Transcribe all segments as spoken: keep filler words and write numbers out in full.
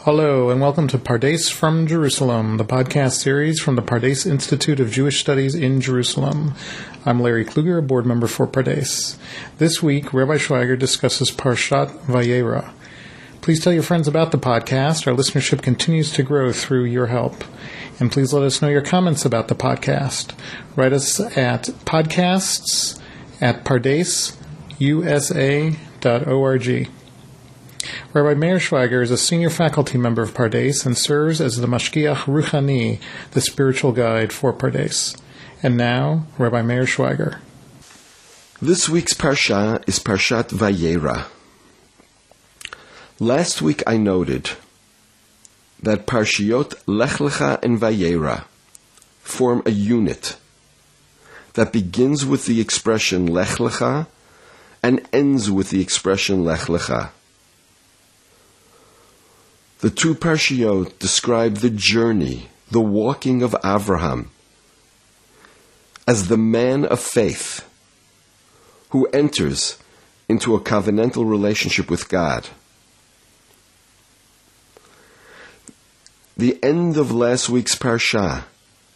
Hello, and welcome to Pardes from Jerusalem, the podcast series from the Pardes Institute of Jewish Studies in Jerusalem. I'm Larry Kluger, a board member for Pardes. This week, Rabbi Schweiger discusses Parshat Vayera. Please tell your friends about the podcast. Our listenership continues to grow through your help. And please let us know your comments about the podcast. Write us at podcasts at pardes u s a dot org. Rabbi Meir Schweiger is a senior faculty member of Pardes and serves as the Mashgiach Ruchani, the spiritual guide for Pardes. And now, Rabbi Meir Schweiger. This week's Parsha is Parshat Vayera. Last week I noted that Parshiot Lech Lecha and Vayera form a unit that begins with the expression Lech Lecha and ends with the expression Lech Lecha. The two Parshiot describe the journey, the walking of Avraham, as the man of faith who enters into a covenantal relationship with God. The end of last week's Parsha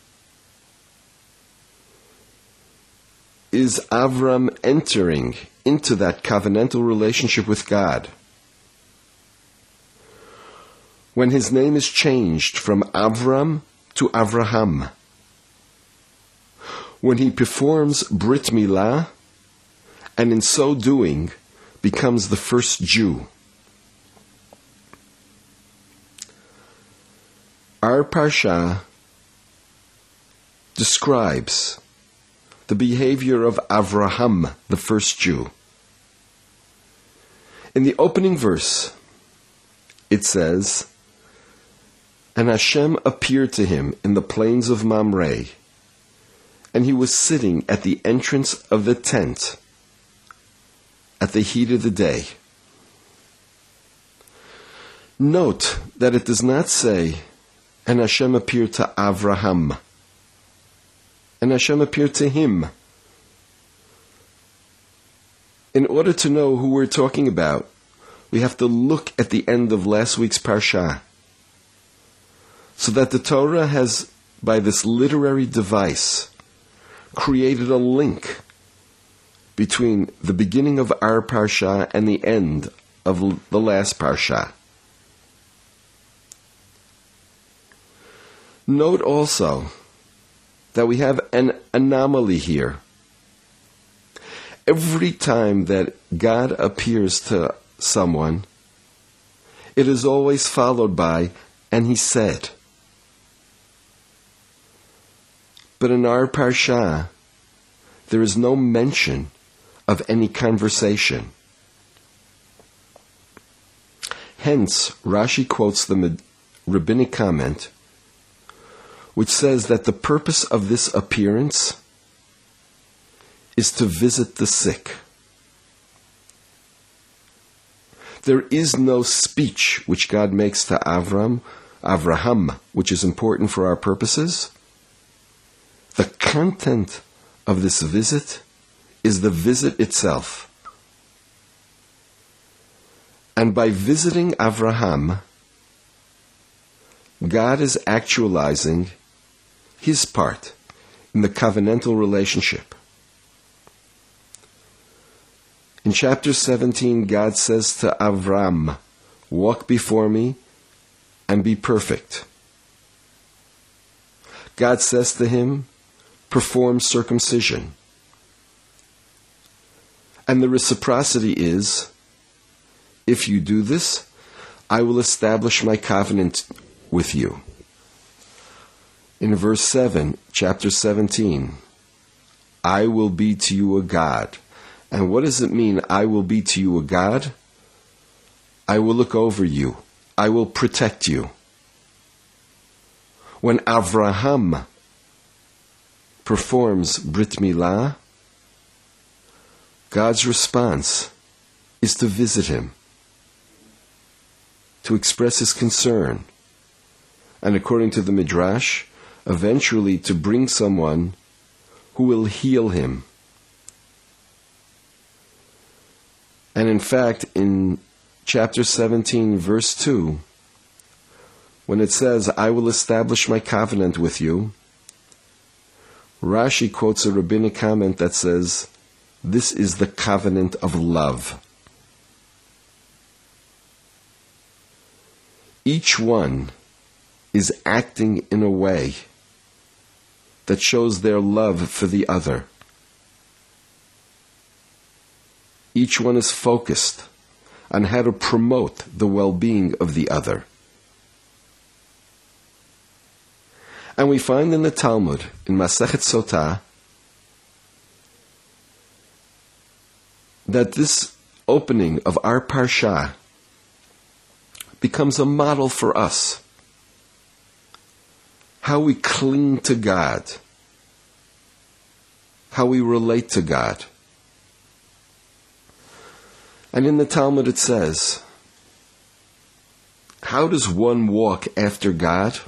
is Avram entering into that covenantal relationship with God, when his name is changed from Avram to Avraham, when he performs Brit Milah, and in so doing becomes the first Jew. Our Parsha describes the behavior of Avraham, the first Jew. In the opening verse, it says, "And Hashem appeared to him in the plains of Mamre, and he was sitting at the entrance of the tent at the heat of the day." Note that it does not say, "And Hashem appeared to Avraham," and Hashem appeared to him. In order to know who we're talking about, we have to look at the end of last week's Parsha, so that the Torah has, by this literary device, created a link between the beginning of our Parsha and the end of the last Parsha. Note also that we have an anomaly here. Every time that God appears to someone, it is always followed by, "and he said." But in our Parsha, there is no mention of any conversation. Hence, Rashi quotes the rabbinic comment, which says that the purpose of this appearance is to visit the sick. There is no speech which God makes to Avram, Avraham, which is important for our purposes. The content of this visit is the visit itself. And by visiting Avraham, God is actualizing his part in the covenantal relationship. In chapter seventeen, God says to Avram, "Walk before me and be perfect." God says to him, "Perform circumcision." And the reciprocity is, "If you do this, I will establish my covenant with you." In verse seven, chapter seventeen, "I will be to you a God." And what does it mean, "I will be to you a God"? I will look over you. I will protect you. When Avraham performs Brit Milah, God's response is to visit him, to express his concern, and according to the Midrash, eventually to bring someone who will heal him. And in fact, in chapter seventeen, verse two, when it says, I will establish my covenant with you, Rashi quotes a rabbinic comment that says, this is the covenant of love. Each one is acting in a way that shows their love for the other. Each one is focused on how to promote the well-being of the other. And we find in the Talmud, in Masechet Sotah, that this opening of our Parsha becomes a model for us. How we cling to God. How we relate to God. And in the Talmud it says, how does one walk after God?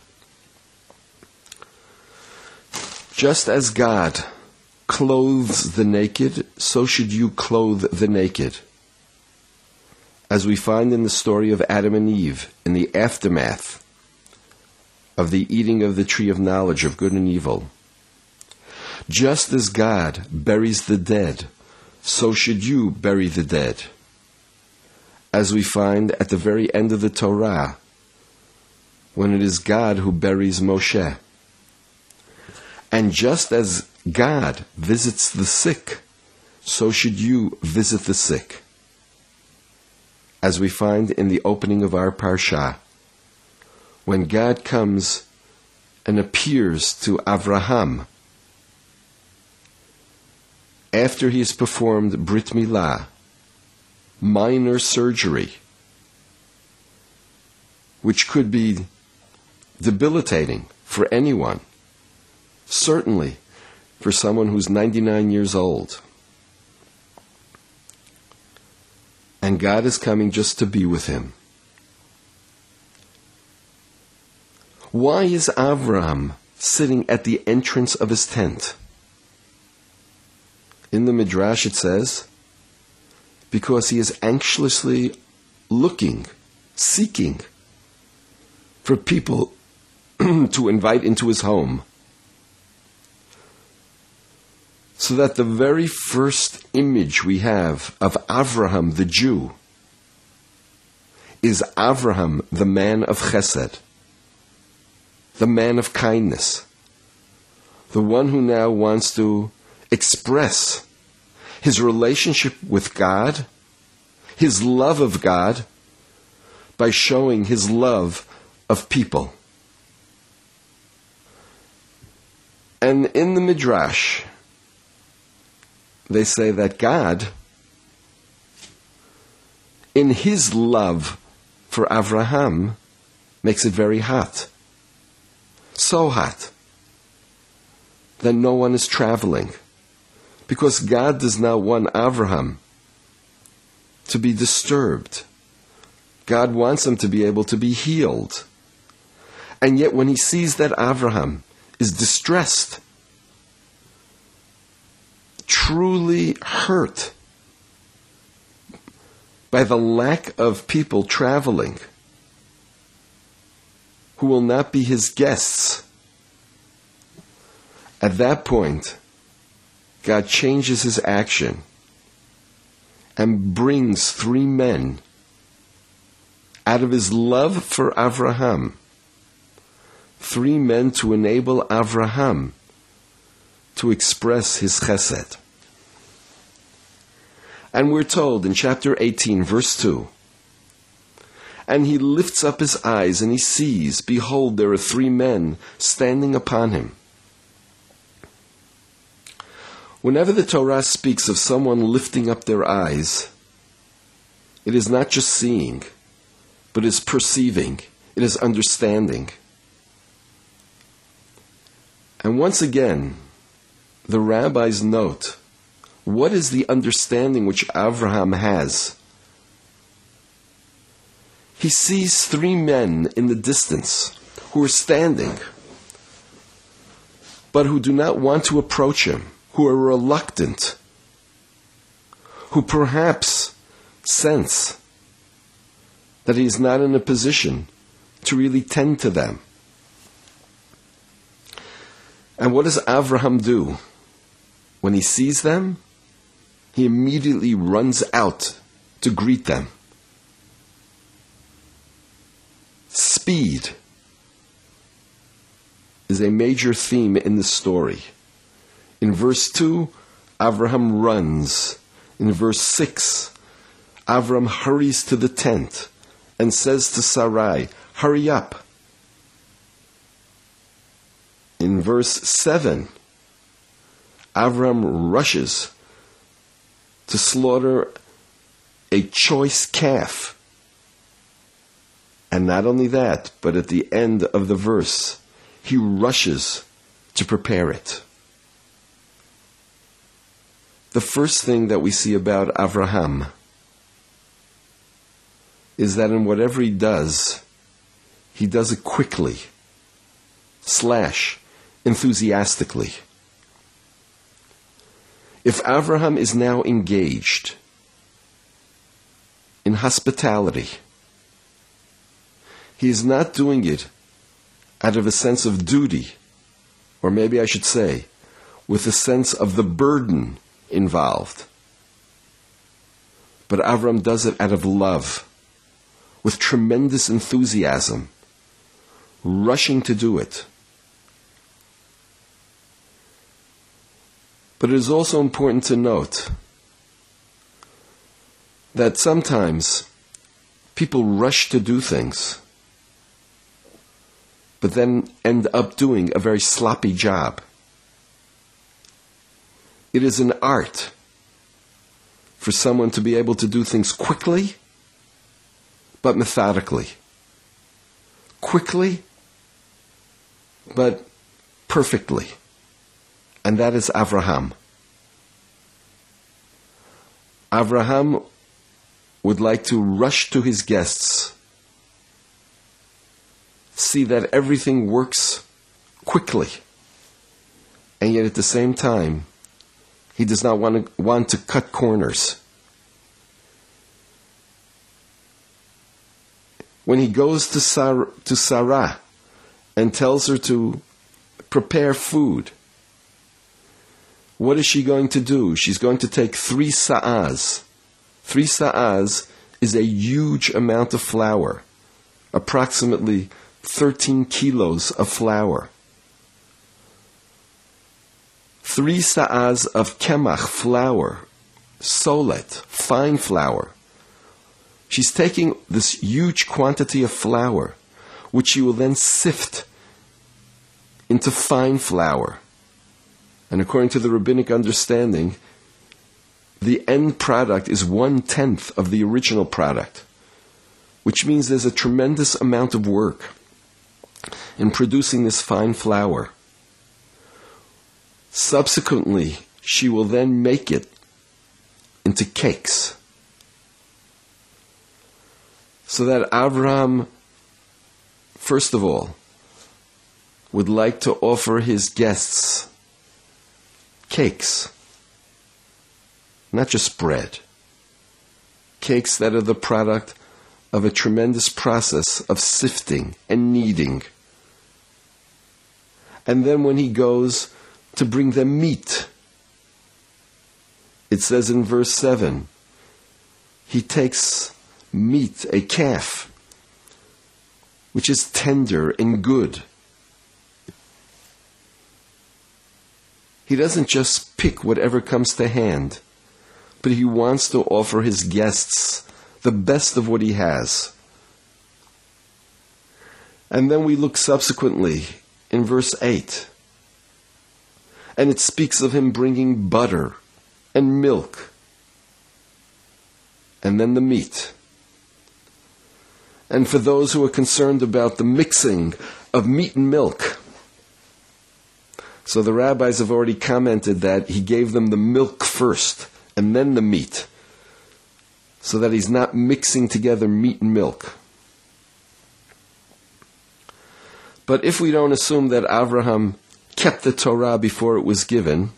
Just as God clothes the naked, so should you clothe the naked. As we find in the story of Adam and Eve, in the aftermath of the eating of the tree of knowledge of good and evil. Just as God buries the dead, so should you bury the dead. As we find at the very end of the Torah, when it is God who buries Moshe. And just as God visits the sick, so should you visit the sick. As we find in the opening of our Parsha, when God comes and appears to Avraham, after he has performed Brit Milah, minor surgery, which could be debilitating for anyone, certainly for someone who's ninety-nine years old. And God is coming just to be with him. Why is Avraham sitting at the entrance of his tent? In the Midrash it says, because he is anxiously looking, seeking for people to invite into his home. So that the very first image we have of Avraham the Jew is Avraham the man of chesed, the man of kindness, the one who now wants to express his relationship with God, his love of God, by showing his love of people. And in the Midrash, they say that God, in his love for Avraham, makes it very hot. So hot that no one is traveling. Because God does not want Avraham to be disturbed. God wants him to be able to be healed. And yet when he sees that Avraham is distressed, truly hurt by the lack of people traveling who will not be his guests, at that point, God changes his action and brings three men out of his love for Avraham, three men to enable Avraham to express his chesed. And we're told in chapter eighteen, verse two, and he lifts up his eyes and he sees, behold, there are three men standing upon him. Whenever the Torah speaks of someone lifting up their eyes, it is not just seeing, but is perceiving, it is understanding. And once again, the rabbis note, what is the understanding which Avraham has? He sees three men in the distance who are standing, but who do not want to approach him, who are reluctant, who perhaps sense that he is not in a position to really tend to them. And what does Avraham do? When he sees them, he immediately runs out to greet them. Speed is a major theme in the story. In verse two, Avraham runs. In verse six, Avraham hurries to the tent and says to Sarai, hurry up. In verse seven, Avraham rushes to slaughter a choice calf. And not only that, but at the end of the verse, he rushes to prepare it. The first thing that we see about Avraham is that in whatever he does, he does it quickly, slash, enthusiastically. If Avraham is now engaged in hospitality, he is not doing it out of a sense of duty, or maybe I should say, with a sense of the burden involved. But Avraham does it out of love, with tremendous enthusiasm, rushing to do it. But it is also important to note that sometimes people rush to do things, but then end up doing a very sloppy job. It is an art for someone to be able to do things quickly, but methodically. Quickly, but perfectly. And that is Avraham. Avraham would like to rush to his guests, see that everything works quickly, and yet at the same time, he does not want to, want to cut corners. When he goes to Sarah, to Sarah and tells her to prepare food, what is she going to do? She's going to take three sa'as. Three sa'as is a huge amount of flour, approximately thirteen kilos of flour. Three sa'as of kemach, flour, solet, fine flour. She's taking this huge quantity of flour, which she will then sift into fine flour. And according to the rabbinic understanding, the end product is one-tenth of the original product, which means there's a tremendous amount of work in producing this fine flour. Subsequently, she will then make it into cakes, so that Avraham, first of all, would like to offer his guests cakes, not just bread. Cakes that are the product of a tremendous process of sifting and kneading. And then when he goes to bring them meat, it says in verse seven, he takes meat, a calf, which is tender and good. He doesn't just pick whatever comes to hand, but he wants to offer his guests the best of what he has. And then we look subsequently in verse eight, and it speaks of him bringing butter and milk, and then the meat. And for those who are concerned about the mixing of meat and milk, so the rabbis have already commented that he gave them the milk first and then the meat, so that he's not mixing together meat and milk. But if we don't assume that Avraham kept the Torah before it was given,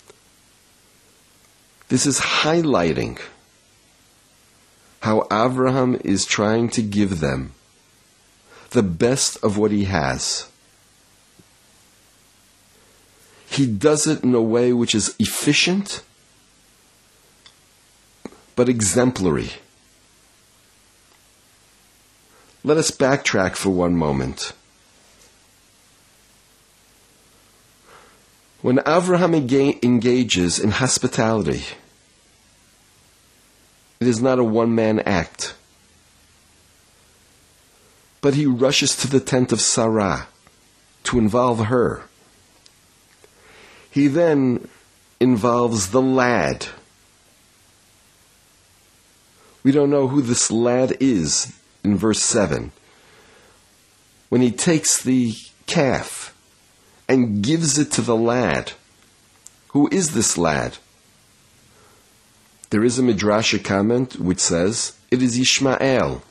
this is highlighting how Avraham is trying to give them the best of what he has. He does it in a way which is efficient, but exemplary. Let us backtrack for one moment. When Avraham engages in hospitality, it is not a one-man act, but he rushes to the tent of Sarah to involve her. He then involves the lad. We don't know who this lad is in verse seven. When he takes the calf and gives it to the lad, who is this lad? There is a Midrashic comment which says, it is Ishmael.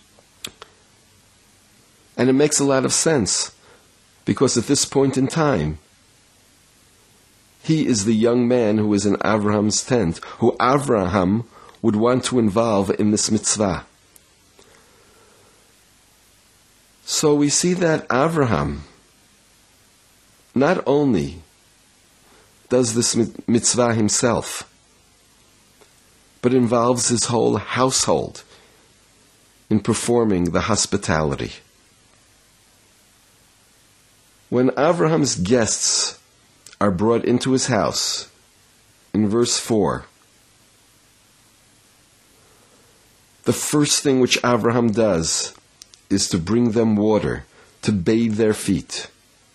And it makes a lot of sense, because at this point in time, he is the young man who is in Avraham's tent, who Avraham would want to involve in this mitzvah. So we see that Avraham not only does this mitzvah himself, but involves his whole household in performing the hospitality. When Avraham's guests are brought into his house, in verse four, the first thing which Avraham does is to bring them water to bathe their feet.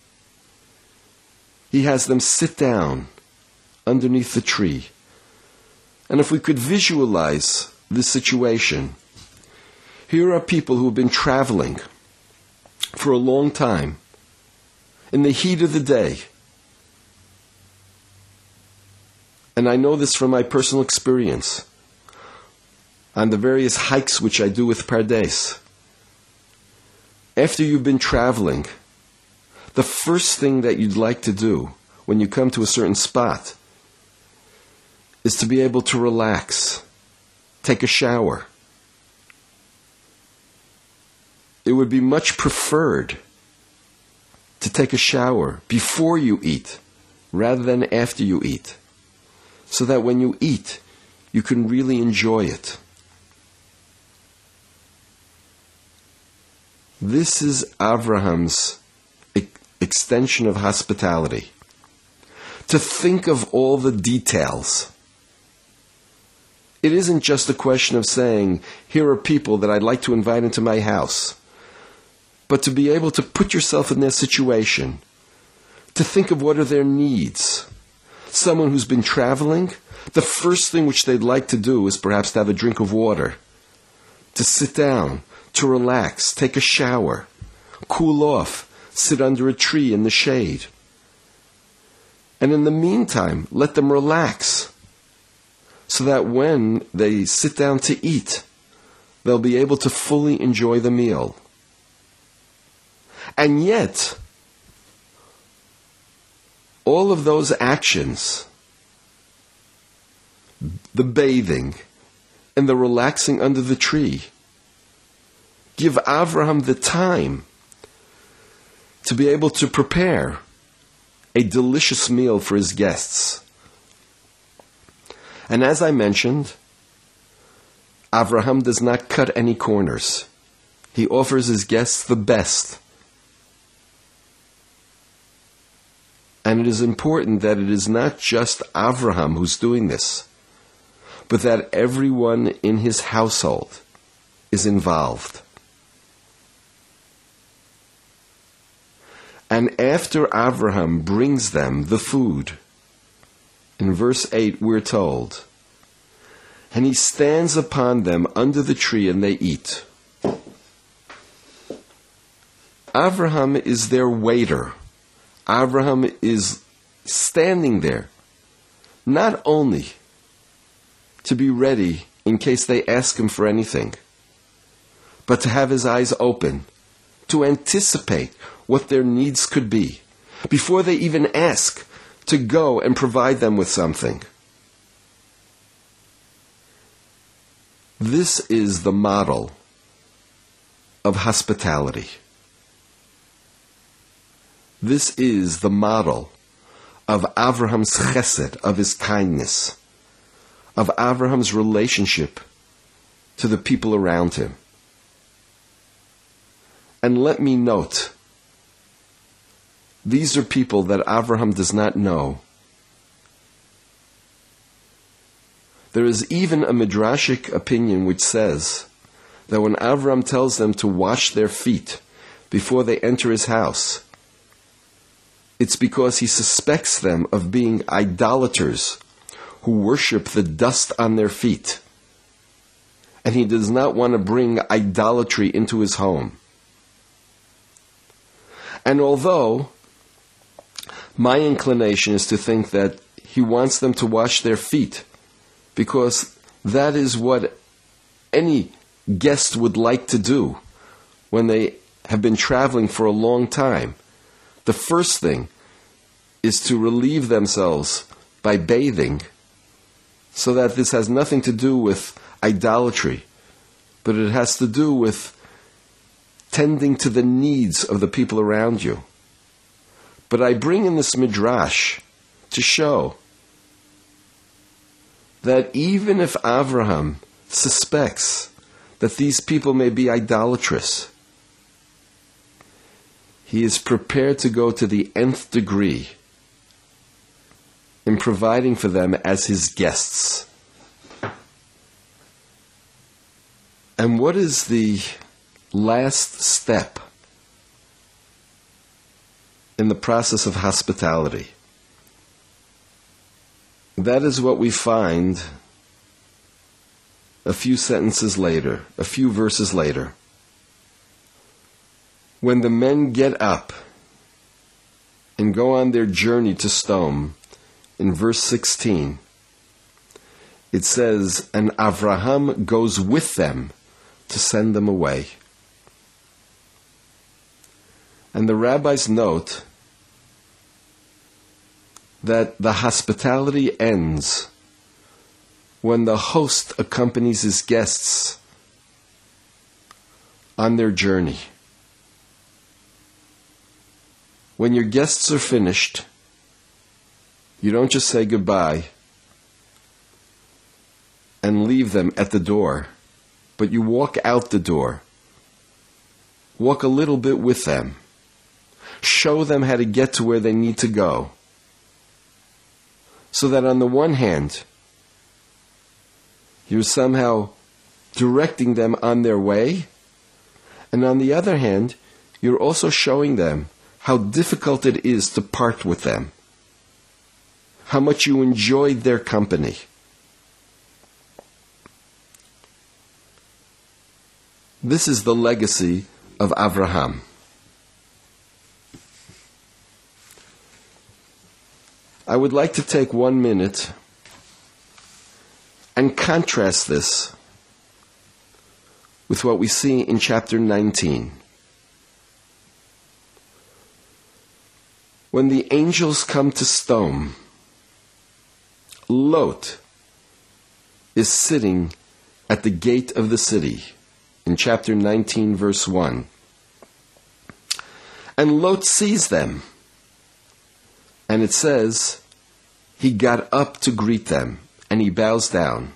He has them sit down underneath the tree. And if we could visualize this situation, here are people who have been traveling for a long time, in the heat of the day. And I know this from my personal experience on the various hikes which I do with Pardes. After you've been traveling, the first thing that you'd like to do when you come to a certain spot is to be able to relax, take a shower. It would be much preferred to take a shower before you eat rather than after you eat, so that when you eat, you can really enjoy it. This is Avraham's e- extension of hospitality. To think of all the details. It isn't just a question of saying, here are people that I'd like to invite into my house, but to be able to put yourself in their situation, to think of what are their needs. Someone who's been traveling, the first thing which they'd like to do is perhaps to have a drink of water, to sit down, to relax, take a shower, cool off, sit under a tree in the shade. And in the meantime, let them relax, so that when they sit down to eat, they'll be able to fully enjoy the meal. And yet, all of those actions, the bathing and the relaxing under the tree, give Avraham the time to be able to prepare a delicious meal for his guests. And as I mentioned, Avraham does not cut any corners. He offers his guests the best. And it is important that it is not just Avraham who's doing this, but that everyone in his household is involved. And after Avraham brings them the food, in verse eight we're told, and he stands upon them under the tree and they eat. Avraham is their waiter. Avraham is standing there, not only to be ready in case they ask him for anything, but to have his eyes open, to anticipate what their needs could be, before they even ask, to go and provide them with something. This is the model of hospitality. This is the model of Avraham's chesed, of his kindness, of Avraham's relationship to the people around him. And let me note, these are people that Avraham does not know. There is even a midrashic opinion which says that when Avraham tells them to wash their feet before they enter his house, it's because he suspects them of being idolaters who worship the dust on their feet. And he does not want to bring idolatry into his home. And although my inclination is to think that he wants them to wash their feet, because that is what any guest would like to do when they have been traveling for a long time. The first thing is to relieve themselves by bathing, so that this has nothing to do with idolatry, but it has to do with tending to the needs of the people around you. But I bring in this midrash to show that even if Avraham suspects that these people may be idolatrous, he is prepared to go to the nth degree in providing for them as his guests. And what is the last step in the process of hospitality? That is what we find a few sentences later, a few verses later. When the men get up and go on their journey to Sodom, in verse sixteen, it says, and Avraham goes with them to send them away. And the rabbis note that the hospitality ends when the host accompanies his guests on their journey. When your guests are finished, you don't just say goodbye and leave them at the door, but you walk out the door. Walk a little bit with them. Show them how to get to where they need to go. So that on the one hand, you're somehow directing them on their way, and on the other hand, you're also showing them how difficult it is to part with them, how much you enjoyed their company. This is the legacy of Avraham. I would like to take one minute and contrast this with what we see in chapter nineteen. When the angels come to Sodom, Lot is sitting at the gate of the city in chapter nineteen, verse one. And Lot sees them. And it says, he got up to greet them, and he bows down.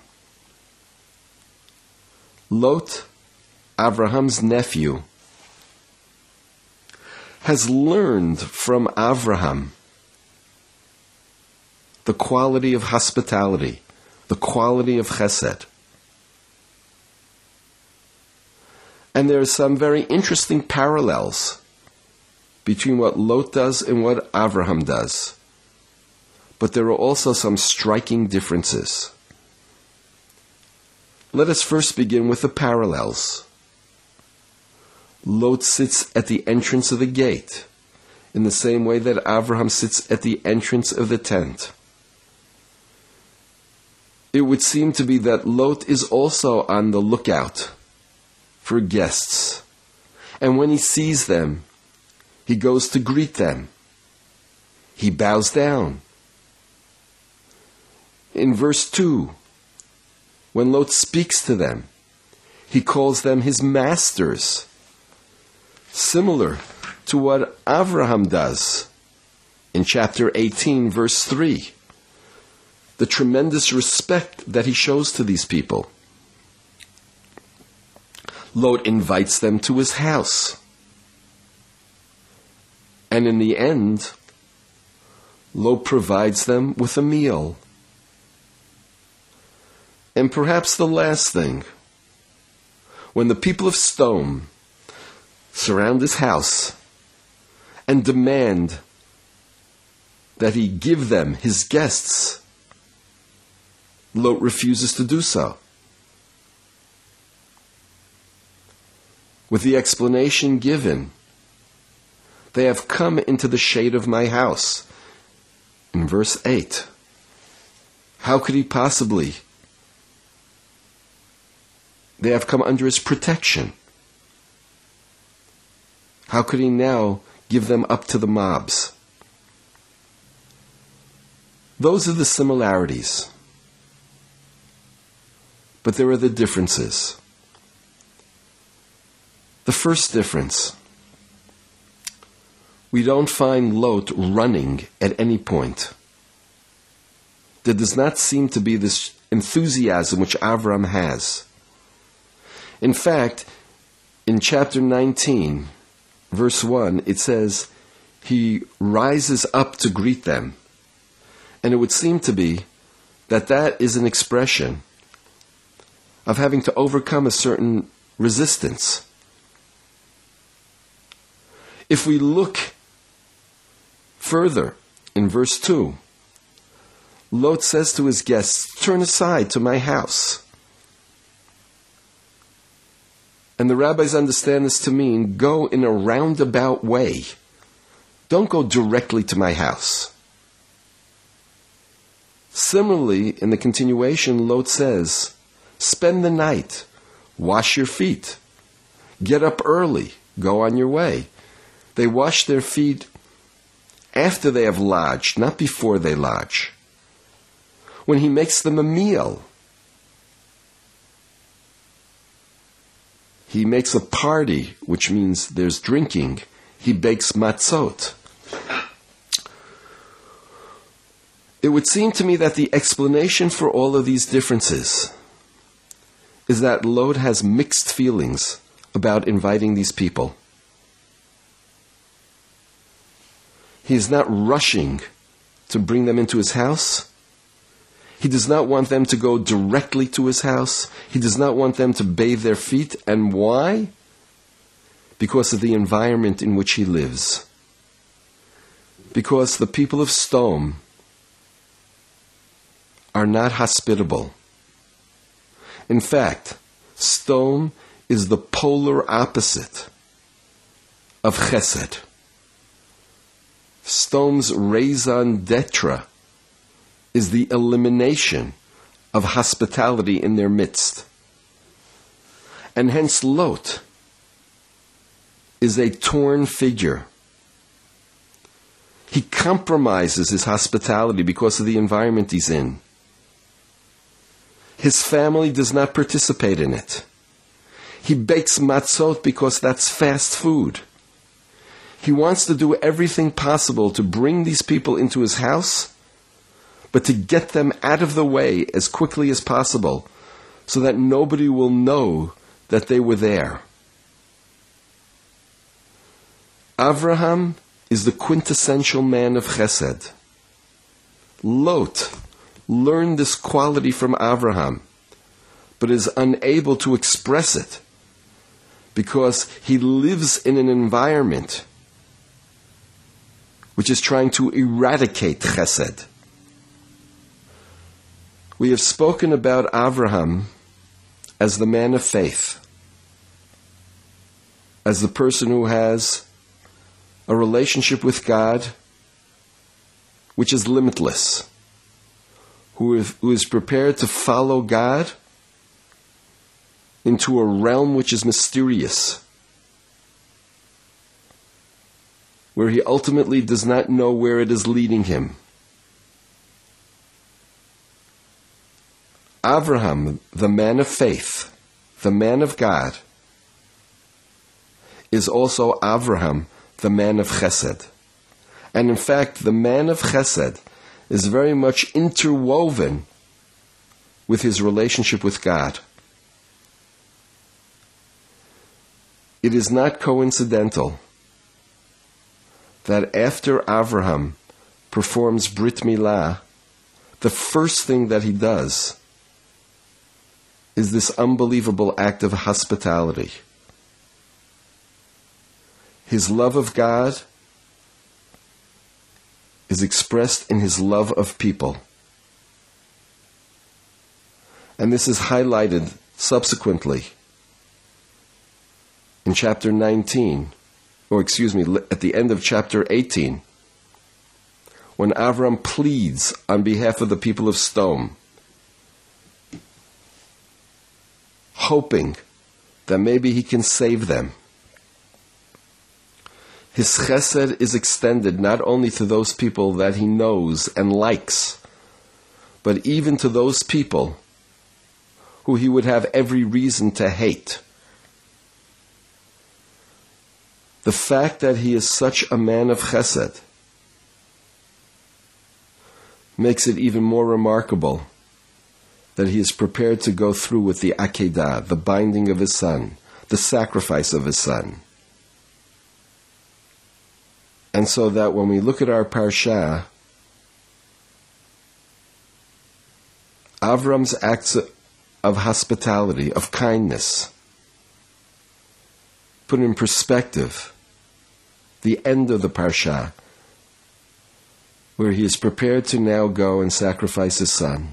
Lot, Avraham's nephew, has learned from Avraham the quality of hospitality, the quality of chesed. And there are some very interesting parallels between what Lot does and what Avraham does. But there are also some striking differences. Let us first begin with the parallels. Lot sits at the entrance of the gate, in the same way that Avraham sits at the entrance of the tent. It would seem to be that Lot is also on the lookout for guests. And when he sees them, he goes to greet them. He bows down. In verse two, when Lot speaks to them, he calls them his masters, similar to what Avraham does in chapter eighteen, verse three. The tremendous respect that he shows to these people. Lot invites them to his house. And in the end, Lot provides them with a meal. And perhaps the last thing, when the people of Sodom surround his house and demand that he give them, his guests, Lot refuses to do so. With the explanation given, they have come into the shade of my house. In verse eight, how could he possibly? They have come under his protection. How could he now give them up to the mobs? Those are the similarities. But there are the differences. The first difference, we don't find Lot running at any point. There does not seem to be this enthusiasm which Avram has. In fact, in chapter nineteen, verse one, it says, he rises up to greet them. And it would seem to be that that is an expression of having to overcome a certain resistance. If we look further in verse two, Lot says to his guests, turn aside to my house. And the rabbis understand this to mean, go in a roundabout way. Don't go directly to my house. Similarly, in the continuation, Lot says, spend the night, wash your feet, get up early, go on your way. They wash their feet after they have lodged, not before they lodge. When he makes them a meal, he makes a party, which means there's drinking. He bakes matzot. It would seem to me that the explanation for all of these differences is that Lot has mixed feelings about inviting these people. He is not rushing to bring them into his house. He does not want them to go directly to his house. He does not want them to bathe their feet. And why? Because of the environment in which he lives. Because the people of Sodom are not hospitable. In fact, Sodom is the polar opposite of Chesed. Sodom's raison d'etre is the elimination of hospitality in their midst. And hence Lot is a torn figure. He compromises his hospitality because of the environment he's in. His family does not participate in it. He bakes matzot because that's fast food. He wants to do everything possible to bring these people into his house, but to get them out of the way as quickly as possible so that nobody will know that they were there. Avraham is the quintessential man of Chesed. Lot learned this quality from Avraham, but is unable to express it because he lives in an environment which is trying to eradicate Chesed. We have spoken about Avraham as the man of faith, as the person who has a relationship with God which is limitless, who is, who is prepared to follow God into a realm which is mysterious, where he ultimately does not know where it is leading him. Avraham, the man of faith, the man of God, is also Avraham, the man of Chesed. And in fact, the man of Chesed is very much interwoven with his relationship with God. It is not coincidental that after Avraham performs Brit Milah, the first thing that he does is this unbelievable act of hospitality. His love of God is expressed in his love of people. And this is highlighted subsequently in chapter nineteen, or excuse me, at the end of chapter eighteen, when Avram pleads on behalf of the people of Sodom, hoping that maybe he can save them. His chesed is extended not only to those people that he knows and likes, but even to those people who he would have every reason to hate. The fact that he is such a man of chesed makes it even more remarkable that he is prepared to go through with the Akedah, the binding of his son, the sacrifice of his son. And so that when we look at our parsha, Avram's acts of hospitality, of kindness, put in perspective the end of the parsha, where he is prepared to now go and sacrifice his son.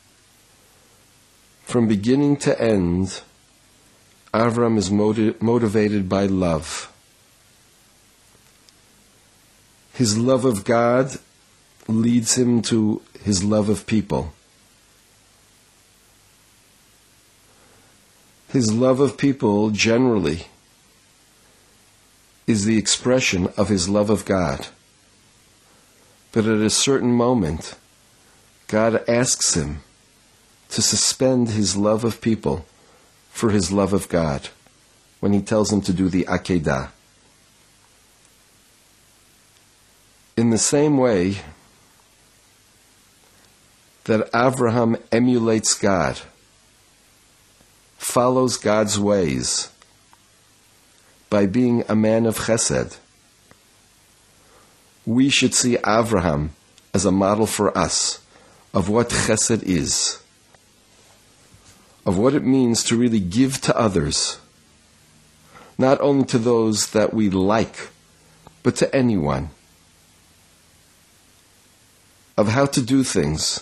From beginning to end, Avram is motiv- motivated by love. His love of God leads him to his love of people. His love of people generally is the expression of his love of God. But at a certain moment, God asks him to suspend his love of people for his love of God when he tells him to do the Akedah. In the same way that Avraham emulates God, follows God's ways by being a man of chesed, we should see Avraham as a model for us of what chesed is, of what it means to really give to others, not only to those that we like, but to anyone, of how to do things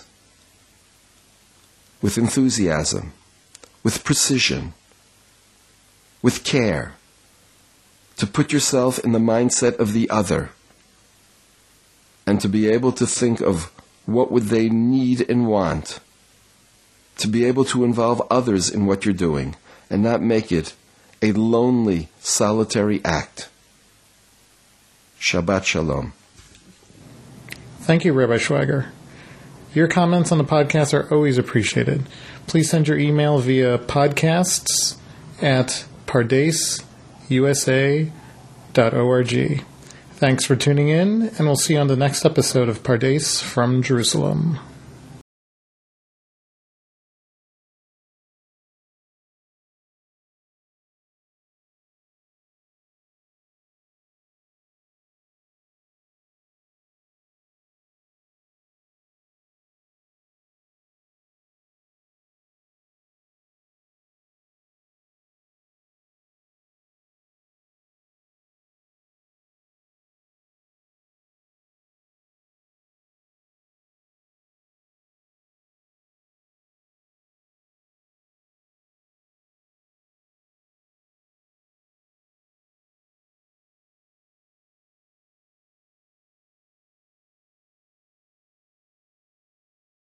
with enthusiasm, with precision, with care, to put yourself in the mindset of the other, and to be able to think of what would they need and want, to be able to involve others in what you're doing, and not make it a lonely, solitary act. Shabbat Shalom. Thank you, Rabbi Schweiger. Your comments on the podcast are always appreciated. Please send your email via podcasts at pardesusa dot org. Thanks for tuning in, and we'll see you on the next episode of Pardes from Jerusalem.